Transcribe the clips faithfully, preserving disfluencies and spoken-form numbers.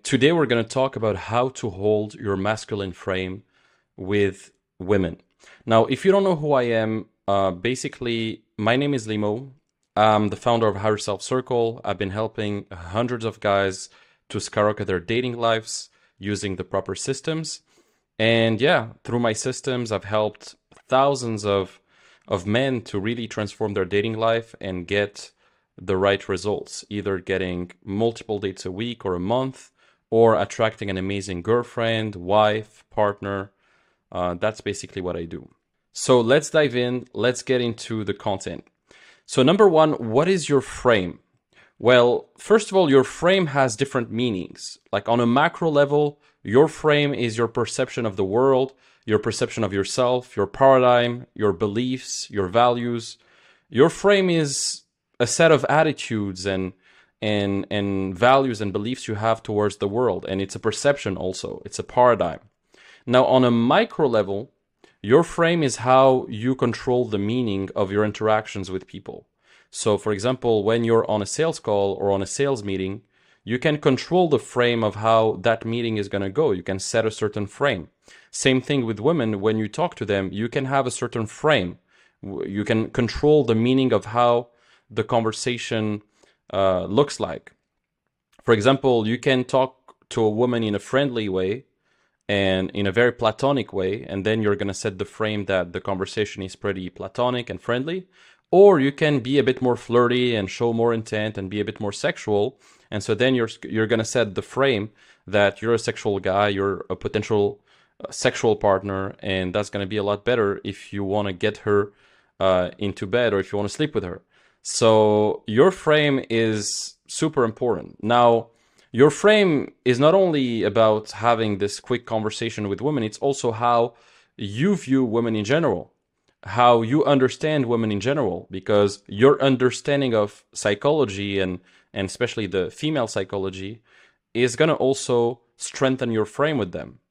Today we're going to talk about how to hold your masculine frame with women. Now, if you don't know who I am, uh, basically, my name is Limo. I'm the founder of Higher Self Circle. I've been helping hundreds of guys to skyrocket their dating lives using the proper systems. And yeah, through my systems, I've helped thousands of, of men to really transform their dating life and get the right results, either getting multiple dates a week or a month, or attracting an amazing girlfriend, wife, partner. Uh, that's basically what I do. So let's dive in. Let's get into the content. So number one, what is your frame? Well, first of all, your frame has different meanings. Like on a macro level, your frame is your perception of the world, your perception of yourself, your paradigm, your beliefs, your values. Your frame is a set of attitudes and and and values and beliefs you have towards the world, and it's a perception also. It's a paradigm. Now, on a micro level, your frame is how you control the meaning of your interactions with people. So, for example, when you're on a sales call or on a sales meeting, you can control the frame of how that meeting is going to go. You can set a certain frame. Same thing with women. When you talk to them, you can have a certain frame. You can control the meaning of how the conversation uh, looks like. For example, you can talk to a woman in a friendly way and in a very platonic way, and then you're going to set the frame that the conversation is pretty platonic and friendly. Or you can be a bit more flirty and show more intent and be a bit more sexual. And so then you're you're going to set the frame that you're a sexual guy, you're a potential uh, sexual partner, and that's going to be a lot better if you want to get her uh, into bed or if you want to sleep with her. So your frame is super important. Now, your frame is not only about having this quick conversation with women, it's also how you view women in general, how you understand women in general, because your understanding of psychology and, and especially the female psychology is going to also strengthen your frame with them.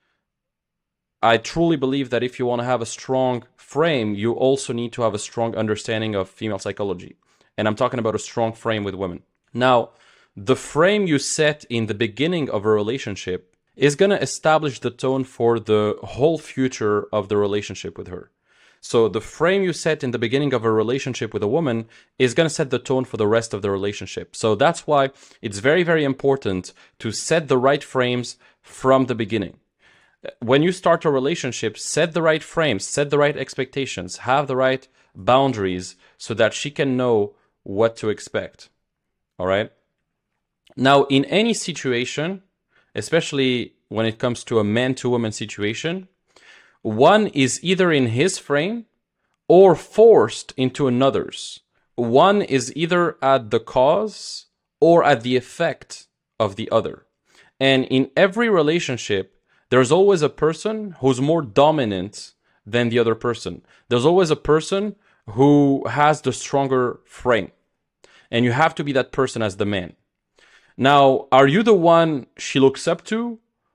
I truly believe that if you want to have a strong frame, you also need to have a strong understanding of female psychology. And I'm talking about a strong frame with women. Now, the frame you set in the beginning of a relationship is going to establish the tone for the whole future of the relationship with her. So the frame you set in the beginning of a relationship with a woman is going to set the tone for the rest of the relationship. So that's why it's very, very important to set the right frames from the beginning. When you start a relationship, set the right frames, set the right expectations, have the right boundaries so that she can know what to expect. All right? Now, in any situation, especially when it comes to a man-to-woman situation, one is either in his frame or forced into another's. One is either at the cause or at the effect of the other. And in every relationship, there's always a person who's more dominant than the other person. There's always a person who has the stronger frame. And you have to be that person as the man. Now, are you the one she looks up to?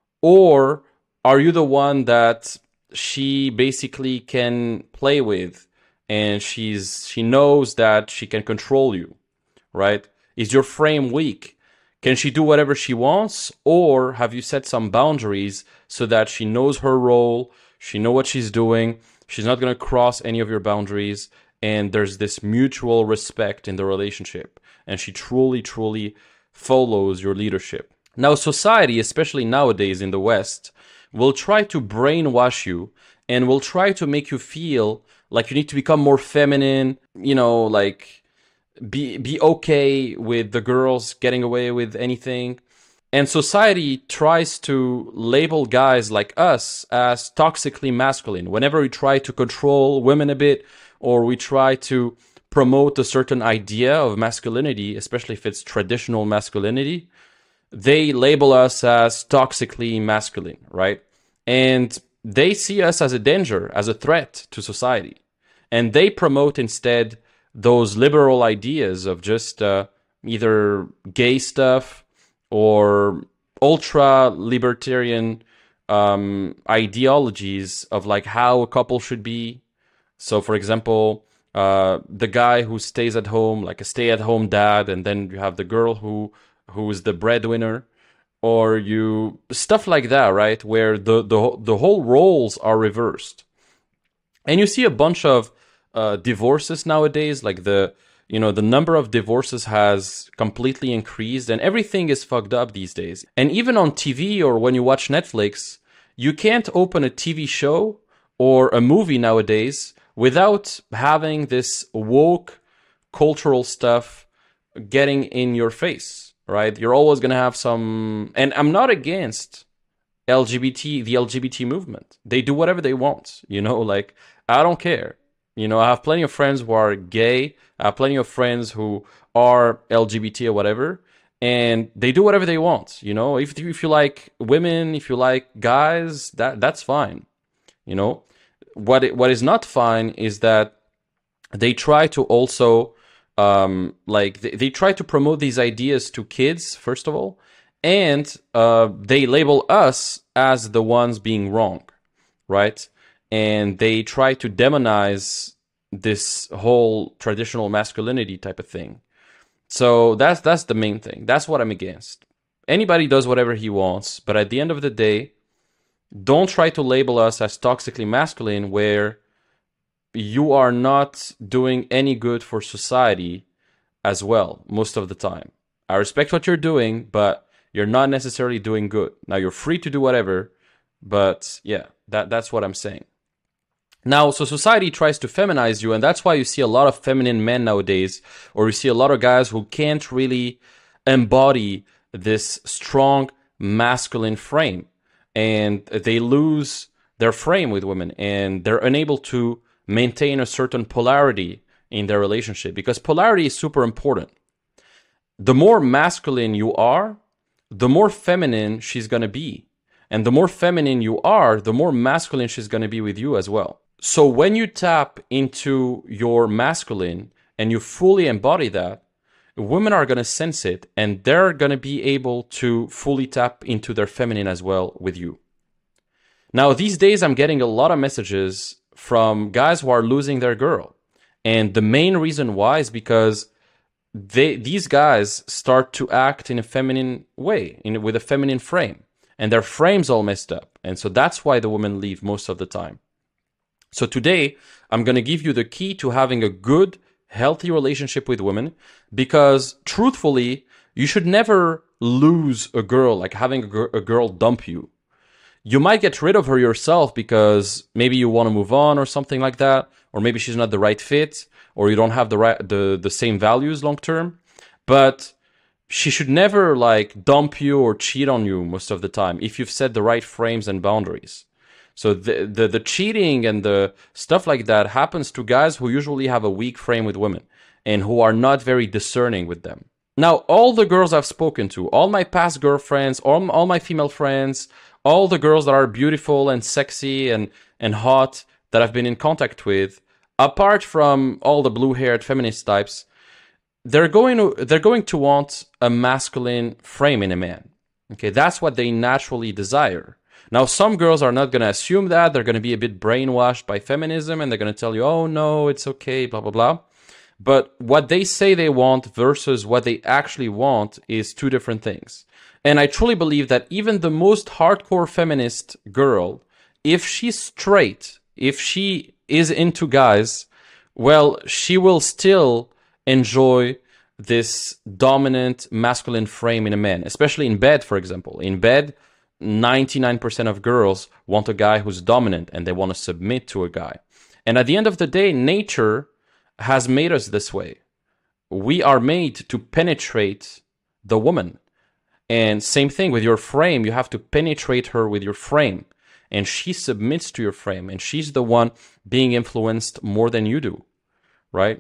Or are you the one that she basically can play with and she's she knows that she can control you, right? Is your frame weak? Can she do whatever she wants, or have you set some boundaries so that she knows her role, she knows what she's doing, she's not going to cross any of your boundaries, and there's this mutual respect in the relationship, and she truly, truly follows your leadership. Now, society, especially nowadays in the West, will try to brainwash you and will try to make you feel like you need to become more feminine, you know, like be be okay with the girls getting away with anything. And society tries to label guys like us as toxically masculine. Whenever we try to control women a bit, or we try to promote a certain idea of masculinity, especially if it's traditional masculinity, they label us as toxically masculine, right? And they see us as a danger, as a threat to society. And they promote instead those liberal ideas of just uh, either gay stuff or ultra-libertarian um, ideologies of like how a couple should be. So, for example, uh, the guy who stays at home, like a stay-at-home dad, and then you have the girl who who is the breadwinner, or you stuff like that, right? Where the the the whole roles are reversed, and you see a bunch of uh, divorces nowadays. Like the you know the number of divorces has completely increased, and everything is fucked up these days. And even on T V or when you watch Netflix, you can't open a T V show or a movie nowadays without having this woke cultural stuff getting in your face, right? You're always going to have some, and I'm not against L G B T, the L G B T movement. They do whatever they want, you know, like, I don't care. You know, I have plenty of friends who are gay. I have plenty of friends who are L G B T or whatever, and they do whatever they want. You know, if, if you like women, if you like guys, that that's fine. You know, what it, what is not fine is that they try to also um, like they, they try to promote these ideas to kids, first of all, and uh, they label us as the ones being wrong, right? And they try to demonize this whole traditional masculinity type of thing. So that's that's the main thing. That's what I'm against. Anybody does whatever he wants, but at the end of the day, don't try to label us as toxically masculine where you are not doing any good for society as well, most of the time. I respect what you're doing, but you're not necessarily doing good. Now, you're free to do whatever, but yeah, that, that's what I'm saying. Now, so society tries to feminize you, and that's why you see a lot of feminine men nowadays, or you see a lot of guys who can't really embody this strong masculine frame, and they lose their frame with women, and they're unable to maintain a certain polarity in their relationship, because polarity is super important. The more masculine you are, the more feminine she's going to be. And the more feminine you are, the more masculine she's going to be with you as well. So when you tap into your masculine and you fully embody that, women are going to sense it, and they're going to be able to fully tap into their feminine as well with you. Now, these days, I'm getting a lot of messages from guys who are losing their girl. And the main reason why is because they these guys start to act in a feminine way, in, with a feminine frame. And their frame's all messed up. And so that's why the women leave most of the time. So today, I'm going to give you the key to having a good, healthy relationship with women, because truthfully, you should never lose a girl, like having a, gr- a girl dump you. You might get rid of her yourself because maybe you want to move on or something like that, or maybe she's not the right fit, or you don't have the right the, the same values long term. But she should never like dump you or cheat on you most of the time if you've set the right frames and boundaries. So the, the the cheating and the stuff like that happens to guys who usually have a weak frame with women and who are not very discerning with them. Now, all the girls I've spoken to, all my past girlfriends, all, all my female friends, all the girls that are beautiful and sexy and, and hot that I've been in contact with, apart from all the blue-haired feminist types, they're going to they're going to want a masculine frame in a man. Okay, that's what they naturally desire. Now, some girls are not going to assume that. They're going to be a bit brainwashed by feminism, and they're going to tell you, oh, no, it's okay, blah, blah, blah. But what they say they want versus what they actually want is two different things. And I truly believe that even the most hardcore feminist girl, if she's straight, if she is into guys, well, she will still enjoy this dominant masculine frame in a man, especially in bed, for example. In bed, ninety-nine percent of girls want a guy who's dominant and they want to submit to a guy. And at the end of the day, nature has made us this way. We are made to penetrate the woman. And same thing with your frame. You have to penetrate her with your frame. And she submits to your frame. And she's the one being influenced more than you do. Right?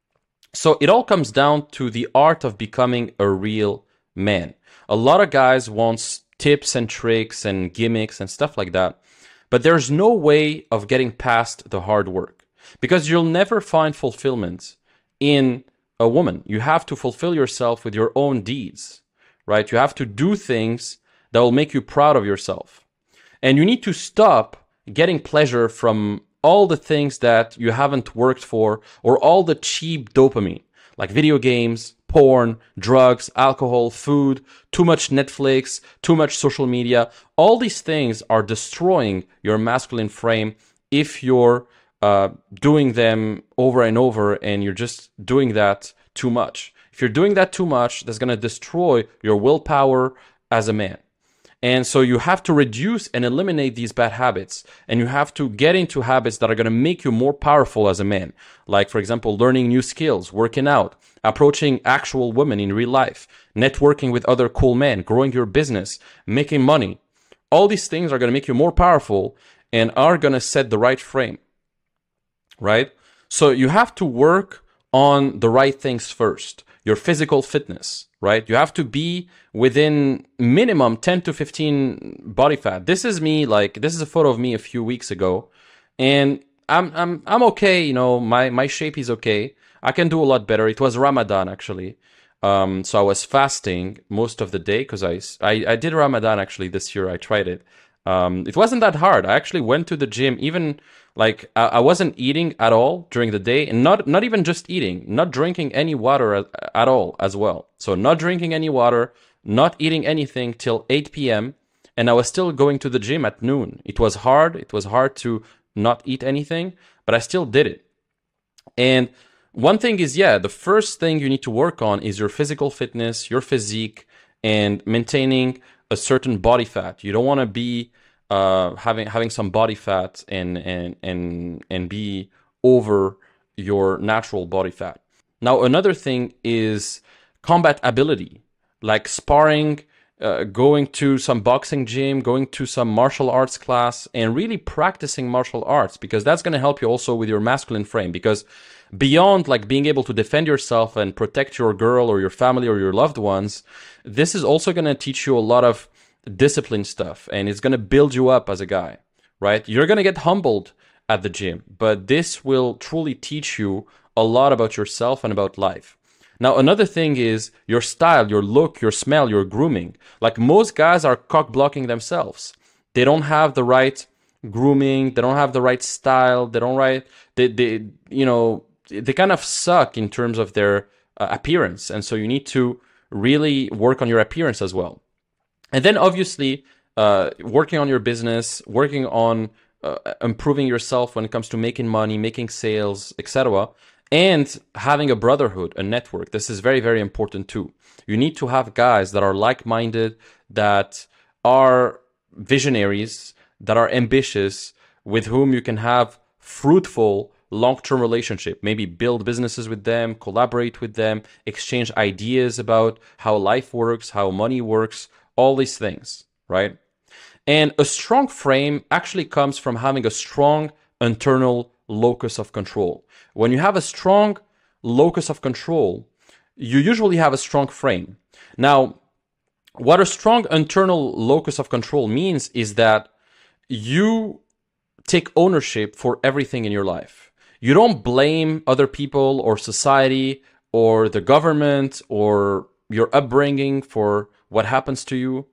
So it all comes down to the art of becoming a real man. A lot of guys want tips and tricks and gimmicks and stuff like that. But there's no way of getting past the hard work. Because you'll never find fulfillment in a woman. You have to fulfill yourself with your own deeds. Right? You have to do things that will make you proud of yourself. And you need to stop getting pleasure from all the things that you haven't worked for, or all the cheap dopamine, like video games, porn, drugs, alcohol, food, too much Netflix, too much social media. All these things are destroying your masculine frame if you're uh, doing them over and over and you're just doing that too much. If you're doing that too much, that's going to destroy your willpower as a man. And so you have to reduce and eliminate these bad habits. And you have to get into habits that are going to make you more powerful as a man. Like, for example, learning new skills, working out, approaching actual women in real life, networking with other cool men, growing your business, making money. All these things are going to make you more powerful and are going to set the right frame, right? So you have to work on the right things first. Your physical fitness, right? You have to be within minimum ten to fifteen body fat. This is me, like, this is a photo of me a few weeks ago. And I'm I'm I'm okay, you know, my, my shape is okay. I can do a lot better. It was Ramadan, actually. Um, so I was fasting most of the day because I, I, I did Ramadan, actually, this year. I tried it. Um, it wasn't that hard. I actually went to the gym, even like I, I wasn't eating at all during the day, and not not even just eating, not drinking any water at, at all as well. So not drinking any water, not eating anything till eight p m and I was still going to the gym at noon. It was hard. It was hard to not eat anything, but I still did it. And one thing is, yeah, the first thing you need to work on is your physical fitness, your physique, and maintaining a certain body fat. You don't want to be uh, having having some body fat and and and and be over your natural body fat. Now, another thing is combat ability, like sparring, uh, going to some boxing gym, going to some martial arts class, and really practicing martial arts, because that's going to help you also with your masculine frame. Because beyond like being able to defend yourself and protect your girl or your family or your loved ones, this is also going to teach you a lot of discipline stuff, and it's going to build you up as a guy, right? You're going to get humbled at the gym, but this will truly teach you a lot about yourself and about life. Now, another thing is your style, your look, your smell, your grooming. Like, most guys are cock blocking themselves. They don't have the right grooming. They don't have the right style. They don't right. They, they you know, they kind of suck in terms of their uh, appearance. And so you need to really work on your appearance as well. And then obviously uh, working on your business, working on uh, improving yourself when it comes to making money, making sales, et cetera. And having a brotherhood, a network. This is very, very important too. You need to have guys that are like-minded, that are visionaries, that are ambitious, with whom you can have fruitful long-term relationship, maybe build businesses with them, collaborate with them, exchange ideas about how life works, how money works, all these things, right? And a strong frame actually comes from having a strong internal locus of control. When you have a strong locus of control, you usually have a strong frame. Now, what a strong internal locus of control means is that you take ownership for everything in your life. You don't blame other people or society or the government or your upbringing for what happens to you.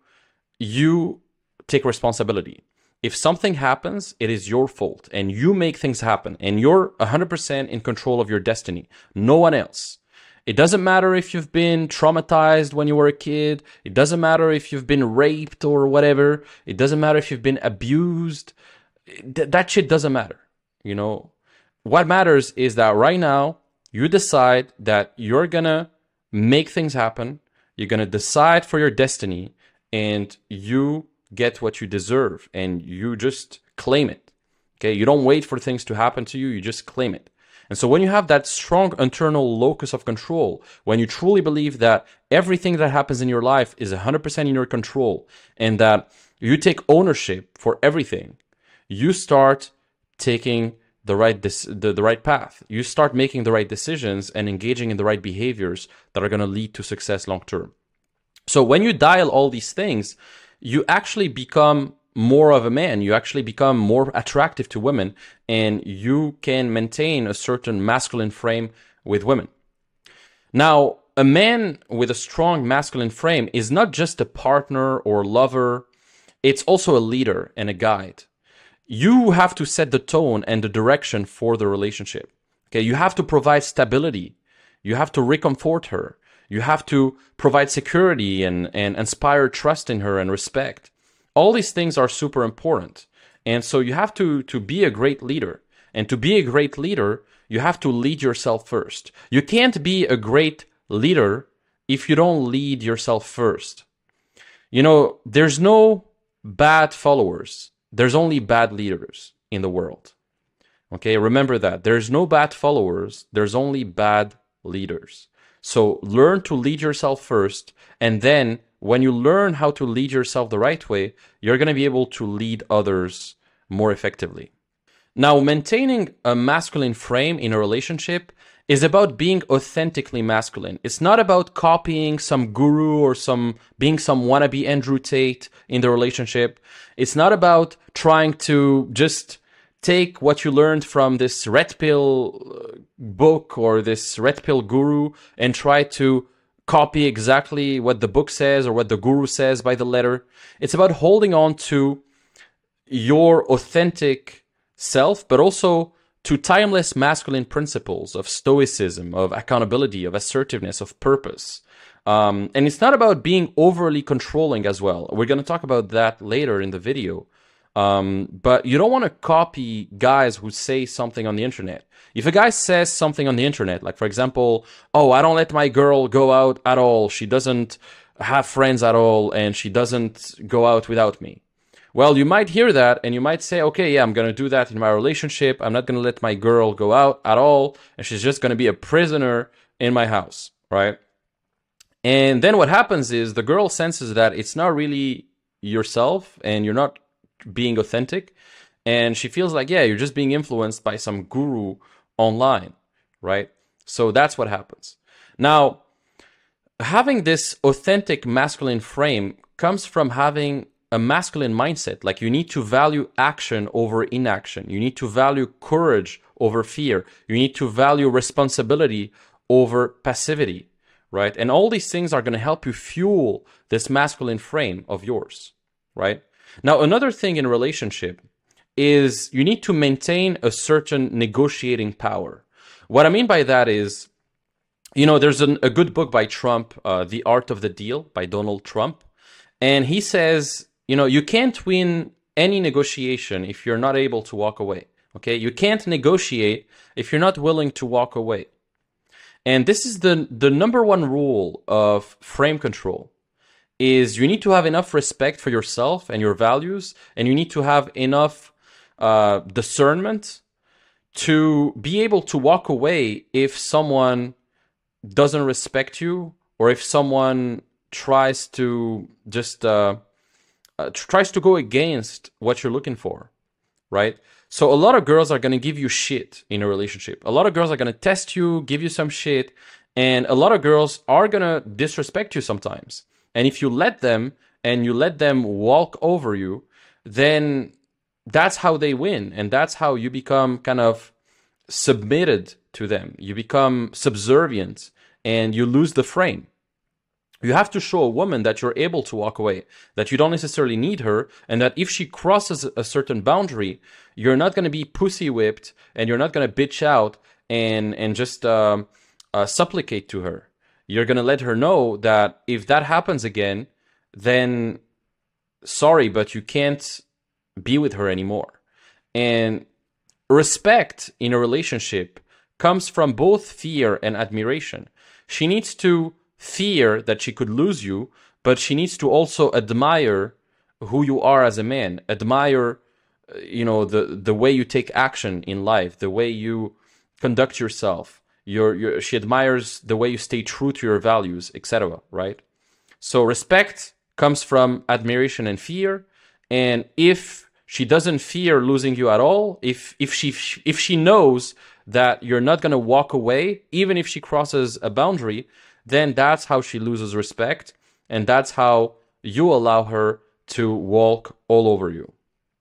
You take responsibility. If something happens, it is your fault, and you make things happen, and you're one hundred percent in control of your destiny. No one else. It doesn't matter if you've been traumatized when you were a kid. It doesn't matter if you've been raped or whatever. It doesn't matter if you've been abused. Th- that shit doesn't matter. You know, what matters is that right now you decide that you're gonna make things happen. You're gonna decide for your destiny, and you get what you deserve, and you just claim it. Okay, you don't wait for things to happen to you, you just claim it. And so when you have that strong internal locus of control, when you truly believe that everything that happens in your life is one hundred percent in your control, and that you take ownership for everything, you start taking the right the, the right path. You start making the right decisions and engaging in the right behaviors that are going to lead to success long term. So when you dial all these things, you actually become more of a man. You actually become more attractive to women, and you can maintain a certain masculine frame with women. Now, a man with a strong masculine frame is not just a partner or lover. It's also a leader and a guide. You have to set the tone and the direction for the relationship. Okay, you have to provide stability. You have to reconfort her. You have to provide security and, and inspire trust in her and respect. All these things are super important. And so you have to, to be a great leader. And to be a great leader, you have to lead yourself first. You can't be a great leader if you don't lead yourself first. You know, there's no bad followers. There's only bad leaders in the world. Okay, remember that. There's no bad followers. There's only bad leaders. So learn to lead yourself first. And then when you learn how to lead yourself the right way, you're going to be able to lead others more effectively. Now, maintaining a masculine frame in a relationship is about being authentically masculine. It's not about copying some guru or some being some wannabe Andrew Tate in the relationship. It's not about trying to just take what you learned from this red pill book or this red pill guru and try to copy exactly what the book says or what the guru says by the letter. It's about holding on to your authentic self, but also to timeless masculine principles of stoicism, of accountability, of assertiveness, of purpose. Um, and it's not about being overly controlling as well. We're going to talk about that later in the video. Um, but you don't want to copy guys who say something on the internet. If a guy says something on the internet, like for example, oh, I don't let my girl go out at all. She doesn't have friends at all, and she doesn't go out without me. Well, you might hear that and you might say, okay, yeah, I'm going to do that in my relationship. I'm not going to let my girl go out at all. And she's just going to be a prisoner in my house, right? And then what happens is the girl senses that it's not really yourself and you're not being authentic. And she feels like, yeah, you're just being influenced by some guru online, right? So that's what happens. Now, having this authentic masculine frame comes from having a masculine mindset. Like, you need to value action over inaction. You need to value courage over fear. You need to value responsibility over passivity, right? And all these things are going to help you fuel this masculine frame of yours, right? Now, another thing in a relationship is you need to maintain a certain negotiating power. What I mean by that is, you know, there's an, a good book by Trump, uh, The Art of the Deal by Donald Trump. And he says, you know, you can't win any negotiation if you're not able to walk away. Okay, you can't negotiate if you're not willing to walk away. And this is the the number one rule of frame control, is you need to have enough respect for yourself and your values, and you need to have enough uh, discernment to be able to walk away if someone doesn't respect you, or if someone tries to just uh, uh, tries to go against what you're looking for, right? So a lot of girls are going to give you shit in a relationship. A lot of girls are going to test you, give you some shit, and a lot of girls are going to disrespect you sometimes. And if you let them, and you let them walk over you, then that's how they win. And that's how you become kind of submitted to them. You become subservient and you lose the frame. You have to show a woman that you're able to walk away, that you don't necessarily need her, and that if she crosses a certain boundary, you're not going to be pussy whipped, and you're not going to bitch out and, and just um, uh, supplicate to her. You're going to let her know that if that happens again, then sorry, but you can't be with her anymore. And respect in a relationship comes from both fear and admiration. She needs to fear that she could lose you, but she needs to also admire who you are as a man, admire, you know, the, the way you take action in life, the way you conduct yourself. Your, your, she admires the way you stay true to your values, et cetera, right? So respect comes from admiration and fear. And if she doesn't fear losing you at all, if if she if she knows that you're not going to walk away, even if she crosses a boundary, then that's how she loses respect. And that's how you allow her to walk all over you.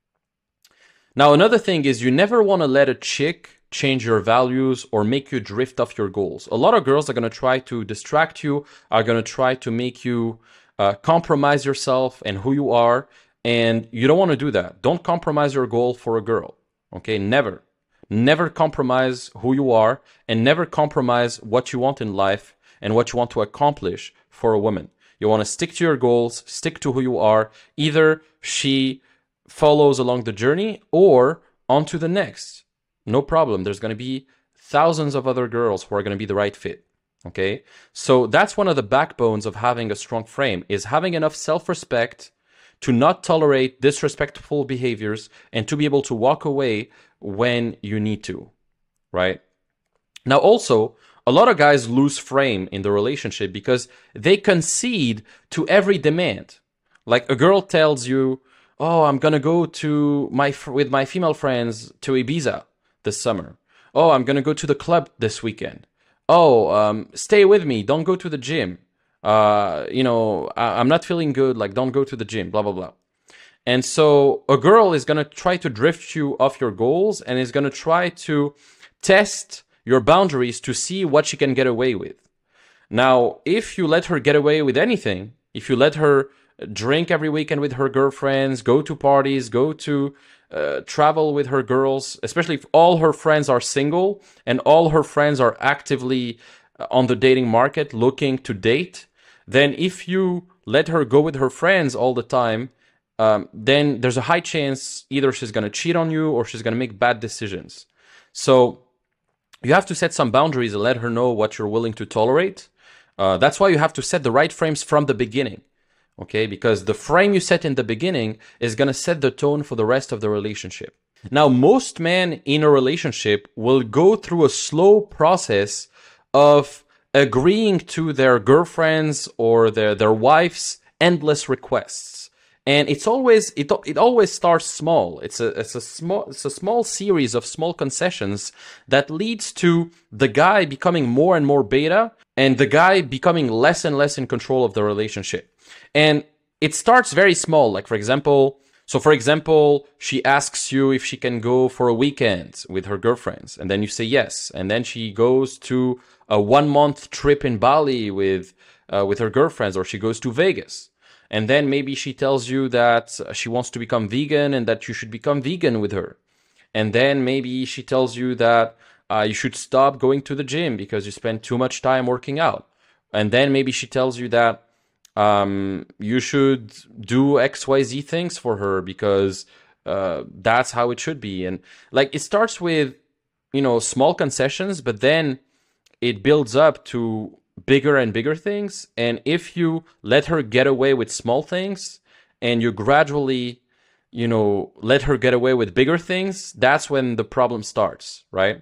Now, another thing is you never want to let a chick change your values or make you drift off your goals. A lot of girls are going to try to distract you, are going to try to make you uh, compromise yourself and who you are. And you don't want to do that. Don't compromise your goal for a girl. Okay, never. Never compromise who you are, and never compromise what you want in life and what you want to accomplish for a woman. You want to stick to your goals, stick to who you are. Either she follows along the journey or on to the next. No problem. There's going to be thousands of other girls who are going to be the right fit. Okay? So that's one of the backbones of having a strong frame, is having enough self-respect to not tolerate disrespectful behaviors and to be able to walk away when you need to, right? Now, also, a lot of guys lose frame in the relationship because they concede to every demand. Like a girl tells you, oh, I'm going to go to my with my female friends to Ibiza this summer. Oh, I'm going to go to the club this weekend. Oh, um, stay with me. Don't go to the gym. Uh, you know, I- I'm not feeling good. Like, don't go to the gym, blah, blah, blah. And so a girl is going to try to drift you off your goals and is going to try to test your boundaries to see what she can get away with. Now, if you let her get away with anything, if you let her drink every weekend with her girlfriends, go to parties, go to uh, travel with her girls, especially if all her friends are single and all her friends are actively on the dating market looking to date, then if you let her go with her friends all the time, um, then there's a high chance either she's going to cheat on you or she's going to make bad decisions. So you have to set some boundaries and let her know what you're willing to tolerate. Uh, that's why you have to set the right frames from the beginning, okay? Because the frame you set in the beginning is going to set the tone for the rest of the relationship. Now, most men in a relationship will go through a slow process of agreeing to their girlfriends or their, their wives' endless requests. And it's always it it always starts small. It's a it's a small it's a small series of small concessions that leads to the guy becoming more and more beta and the guy becoming less and less in control of the relationship. And it starts very small. Like for example, so for example, she asks you if she can go for a weekend with her girlfriends, and then you say yes, and then she goes to a one month trip in Bali with uh, with her girlfriends, or she goes to Vegas. And then maybe she tells you that she wants to become vegan and that you should become vegan with her. And then maybe she tells you that uh, you should stop going to the gym because you spend too much time working out. And then maybe she tells you that um, you should do X Y Z things for her because uh, that's how it should be. And like it starts with, you know, small concessions, but then it builds up to bigger and bigger things. And if you let her get away with small things and you gradually, you know, let her get away with bigger things, that's when the problem starts, right?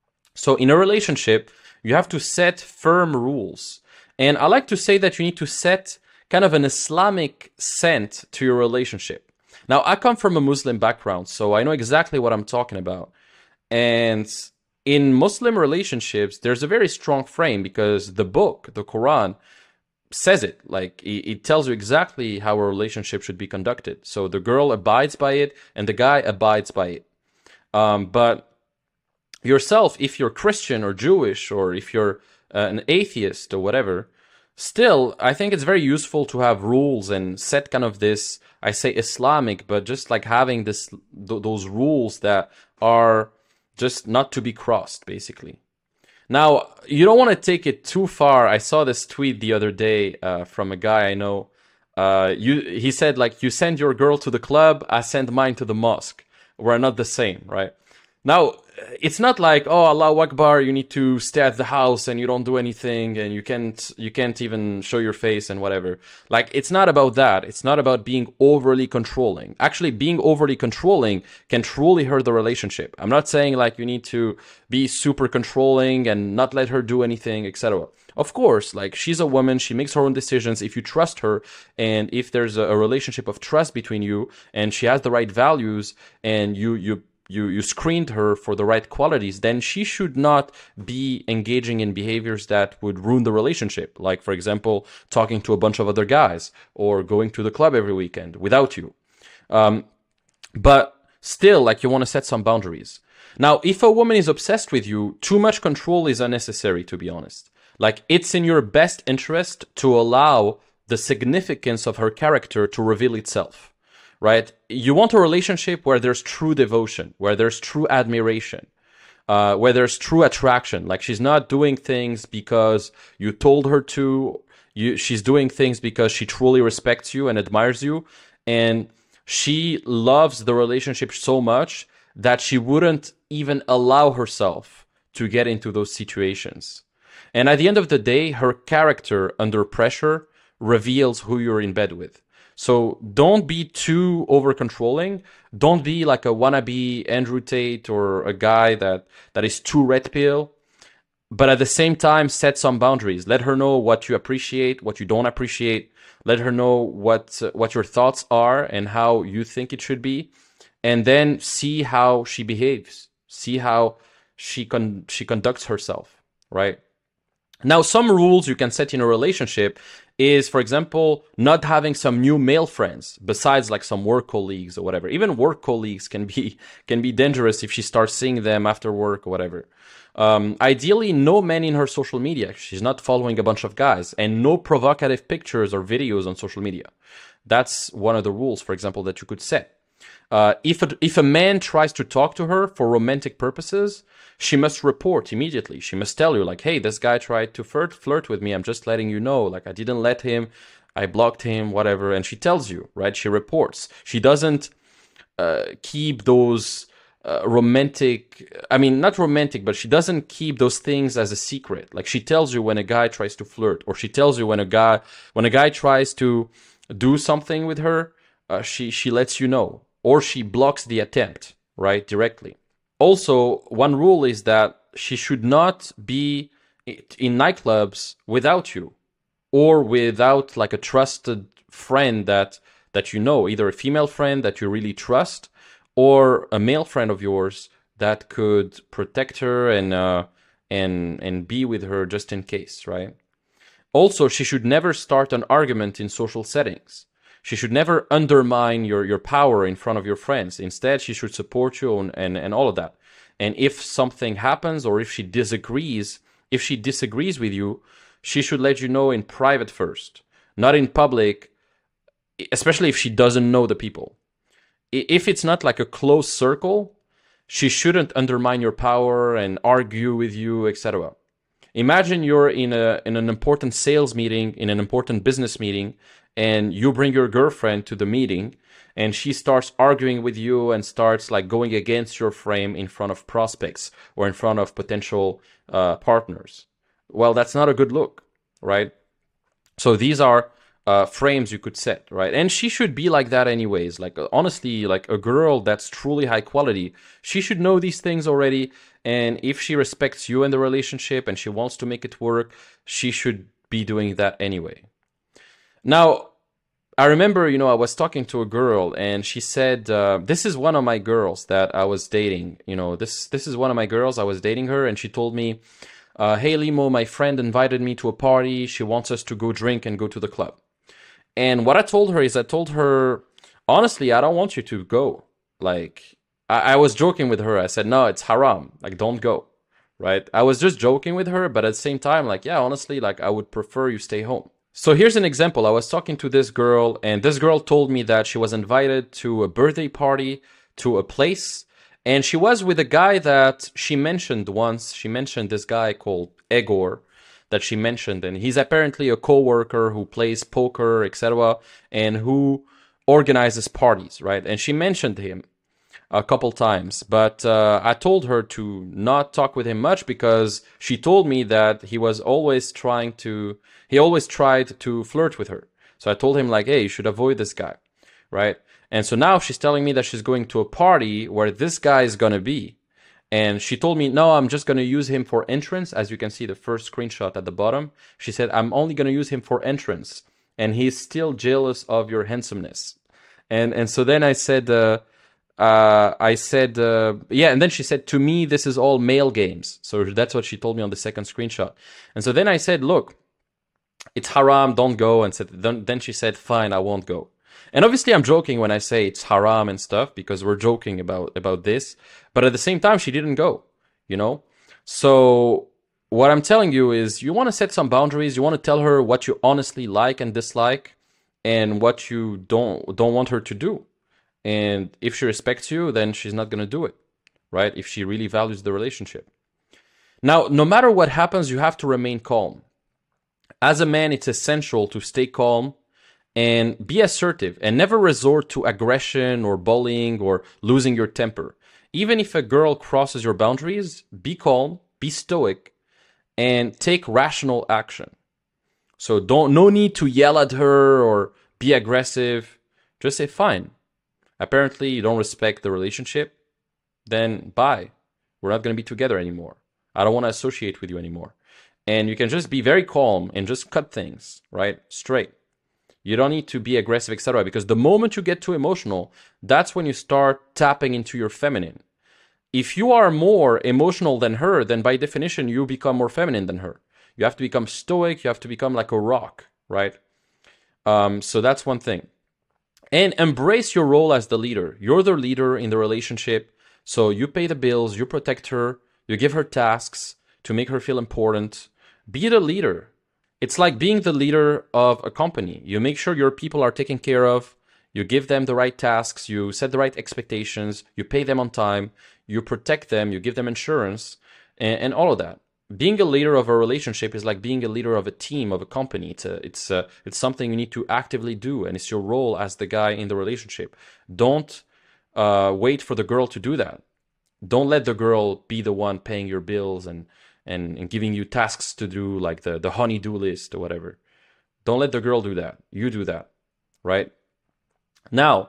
So in a relationship, you have to set firm rules. And I like to say that you need to set kind of an Islamic scent to your relationship. Now, I come from a Muslim background, so I know exactly what I'm talking about. And in Muslim relationships, there's a very strong frame because the book, the Quran, says it. Like, it, it tells you exactly how a relationship should be conducted. So the girl abides by it and the guy abides by it. Um, but yourself, if you're Christian or Jewish or if you're uh, an atheist or whatever, still, I think it's very useful to have rules and set kind of this, I say Islamic, but just like having this th- those rules that are just not to be crossed, basically. Now, you don't want to take it too far. I saw this tweet the other day uh, from a guy I know. Uh, you, he said, like, you send your girl to the club, I send mine to the mosque. We're not the same, right? Now, it's not like, oh, Allahu Akbar, you need to stay at the house and you don't do anything and you can't you can't even show your face and whatever. Like, it's not about that. It's not about being overly controlling. Actually, being overly controlling can truly hurt the relationship. I'm not saying like you need to be super controlling and not let her do anything, et cetera. Of course, like, she's a woman, she makes her own decisions. If you trust her and if there's a, a relationship of trust between you and she has the right values and you you You, you screened her for the right qualities, then she should not be engaging in behaviors that would ruin the relationship. Like, for example, talking to a bunch of other guys or going to the club every weekend without you. Um, but still, like, you want to set some boundaries. Now, if a woman is obsessed with you, too much control is unnecessary, to be honest. Like, it's in your best interest to allow the significance of her character to reveal itself. Right? You want a relationship where there's true devotion, where there's true admiration. uh, where there's true attraction. Like she's not doing things because you told her to. You, she's doing things because she truly respects you and admires you, and she loves the relationship so much that she wouldn't even allow herself to get into those situations. And at the end of the day, her character under pressure reveals who you're in bed with. So don't be too over controlling. Don't be like a wannabe Andrew Tate or a guy that, that is too red pill. But at the same time, set some boundaries. Let her know what you appreciate, what you don't appreciate. Let her know what uh, what your thoughts are and how you think it should be. And then see how she behaves. See how she con- she conducts herself, right? Now, some rules you can set in a relationship is, for example, not having some new male friends besides like some work colleagues or whatever. Even work colleagues can be can be dangerous if she starts seeing them after work or whatever. Um, ideally, no men in her social media. She's not following a bunch of guys, and no provocative pictures or videos on social media. That's one of the rules, for example, that you could set. Uh, if, a, if a man tries to talk to her for romantic purposes, she must report immediately. She must tell you, like, hey, this guy tried to flirt, flirt with me. I'm just letting you know. Like, I didn't let him. I blocked him, whatever. And she tells you, right? She reports. She doesn't uh, keep those uh, romantic... I mean, not romantic, but she doesn't keep those things as a secret. Like, she tells you when a guy tries to flirt, or she tells you when a guy when a guy tries to do something with her, uh, she, she lets you know. Or she blocks the attempt, right, directly. Also, one rule is that she should not be in nightclubs without you, or without like a trusted friend that that you know, either a female friend that you really trust, or a male friend of yours that could protect her and uh, and and be with her just in case, right? Also, she should never start an argument in social settings. She should never undermine your, your power in front of your friends. Instead, she should support you and, and, and all of that. And if something happens, or if she disagrees, if she disagrees with you, she should let you know in private first, not in public, especially if she doesn't know the people. If it's not like a close circle, she shouldn't undermine your power and argue with you, et cetera. Imagine you're in a in an important sales meeting, in an important business meeting, and you bring your girlfriend to the meeting, and she starts arguing with you and starts like going against your frame in front of prospects or in front of potential uh, partners. Well, that's not a good look, right? So these are uh, frames you could set, right? And she should be like that anyways. Like, honestly, like a girl that's truly high quality, she should know these things already. And if she respects you in the relationship and she wants to make it work, she should be doing that anyway. Now, I remember, you know, I was talking to a girl and she said, uh, this is one of my girls that I was dating. You know, this this is one of my girls, I was dating her, and she told me, uh, hey, Limo, my friend invited me to a party. She wants us to go drink and go to the club. And what I told her is I told her, honestly, I don't want you to go. Like, I, I was joking with her. I said, no, it's haram. Like, don't go, right? I was just joking with her, but at the same time, like, yeah, honestly, like, I would prefer you stay home. So here's an example. I was talking to this girl, and this girl told me that she was invited to a birthday party to a place, and she was with a guy that she mentioned once. She mentioned this guy called Egor that she mentioned, and he's apparently a co-worker who plays poker, et cetera, and who organizes parties, right? And she mentioned him a couple times, but uh, I told her to not talk with him much because she told me that he was always trying to, he always tried to flirt with her. So I told him like, hey, you should avoid this guy, right? And so now she's telling me that she's going to a party where this guy is gonna be. And she told me, no, I'm just gonna use him for entrance. As you can see the first screenshot at the bottom, she said, I'm only gonna use him for entrance. And he's still jealous of your handsomeness. And, and so then I said, uh, Uh, I said, uh, yeah, and then she said, to me, this is all male games. So that's what she told me on the second screenshot. And so then I said, look, it's haram, don't go. And said, then, then she said, fine, I won't go. And obviously I'm joking when I say it's haram and stuff, because we're joking about, about this. But at the same time, she didn't go, you know? So what I'm telling you is you want to set some boundaries. You want to tell her what you honestly like and dislike and what you don't, don't want her to do. And if she respects you, then she's not going to do it, right? If she really values the relationship. Now, no matter what happens, you have to remain calm. As a man, it's essential to stay calm and be assertive and never resort to aggression or bullying or losing your temper. Even if a girl crosses your boundaries, be calm, be stoic, and take rational action. So don't, no need to yell at her or be aggressive. Just say, fine. Apparently you don't respect the relationship. Then bye. We're not going to be together anymore. I don't want to associate with you anymore. And you can just be very calm and just cut things, right? Straight. You don't need to be aggressive, et cetera. Because the moment you get too emotional, that's when you start tapping into your feminine. If you are more emotional than her, then by definition, you become more feminine than her. You have to become stoic. You have to become like a rock, right? Um, so that's one thing. And embrace your role as the leader. You're the leader in the relationship. So you pay the bills, you protect her, you give her tasks to make her feel important. Be the leader. It's like being the leader of a company. You make sure your people are taken care of. You give them the right tasks. You set the right expectations. You pay them on time. You protect them. You give them insurance and, and all of that. Being a leader of a relationship is like being a leader of a team, of a company. It's a, it's a, it's something you need to actively do, and it's your role as the guy in the relationship. Don't uh, wait for the girl to do that. Don't let the girl be the one paying your bills and and, and giving you tasks to do, like the, the honey-do list or whatever. Don't let the girl do that. You do that, right? Now,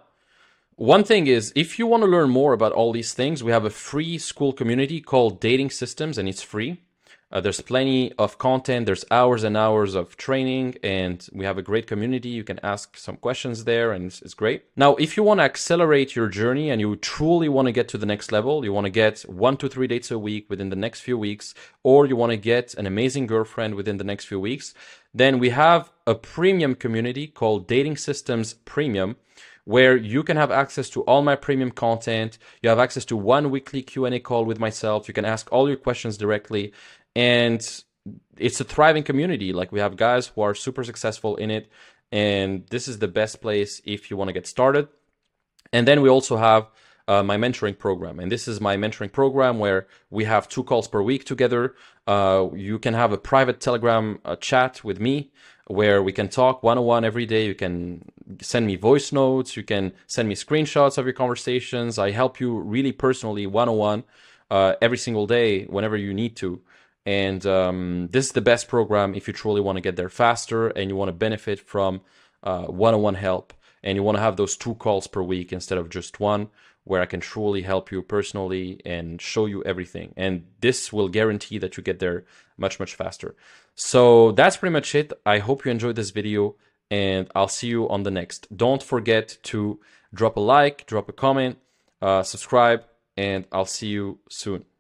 one thing is, if you want to learn more about all these things, we have a free school community called Dating Systems, and it's free. Uh, there's plenty of content. There's hours and hours of training, and we have a great community. You can ask some questions there, and it's, it's great. Now, if you want to accelerate your journey and you truly want to get to the next level, you want to get one to three dates a week within the next few weeks, or you want to get an amazing girlfriend within the next few weeks, then we have a premium community called Dating Systems Premium, where you can have access to all my premium content. You have access to one weekly Q and A call with myself. You can ask all your questions directly. And it's a thriving community. Like, we have guys who are super successful in it. And this is the best place if you want to get started. And then we also have uh, my mentoring program. And this is my mentoring program where we have two calls per week together. Uh, you can have a private Telegram uh, chat with me where we can talk one-on-one every day. You can send me voice notes. You can send me screenshots of your conversations. I help you really personally one-on-one uh, every single day whenever you need to. And um, this is the best program if you truly want to get there faster and you want to benefit from uh, one-on-one help, and you want to have those two calls per week instead of just one, where I can truly help you personally and show you everything. And this will guarantee that you get there much, much faster. So that's pretty much it. I hope you enjoyed this video, and I'll see you on the next. Don't forget to drop a like, drop a comment, uh, subscribe, and I'll see you soon.